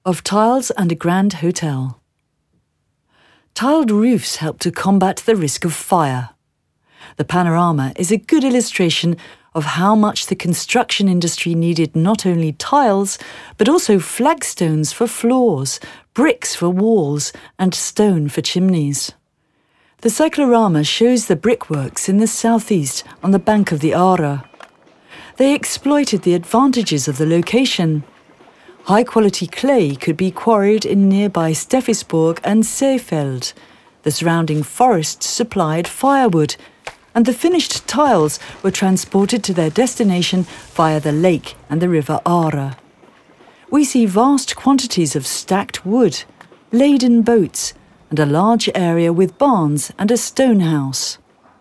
of tiles and a grand hotel. Tiled roofs help to combat the risk of fire. The panorama is a good illustration of how much the construction industry needed not only tiles, but also flagstones for floors, bricks for walls, and stone for chimneys. The cyclorama shows the brickworks in the southeast on the bank of the Ara. They exploited the advantages of the location. High-quality clay could be quarried in nearby Steffisburg and Seefeld. The surrounding forests supplied firewood, and the finished tiles were transported to their destination via the lake and the river Ara. We see vast quantities of stacked wood, laden boats, and a large area with barns and a stone house.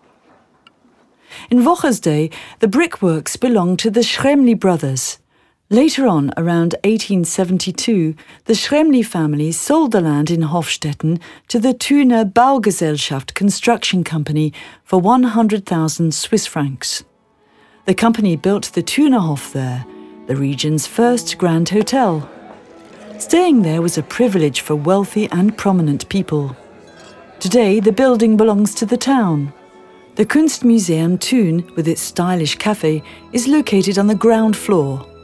In Wocher's day, the brickworks belonged to the Schremli brothers. Later on, around 1872, the Schremli family sold the land in Hofstetten to the Thuner Baugesellschaft Construction Company for 100,000 Swiss francs. The company built the Thunerhof there, the region's first grand hotel. Staying there was a privilege for wealthy and prominent people. Today, the building belongs to the town. The Kunstmuseum Thun, with its stylish cafe, is located on the ground floor.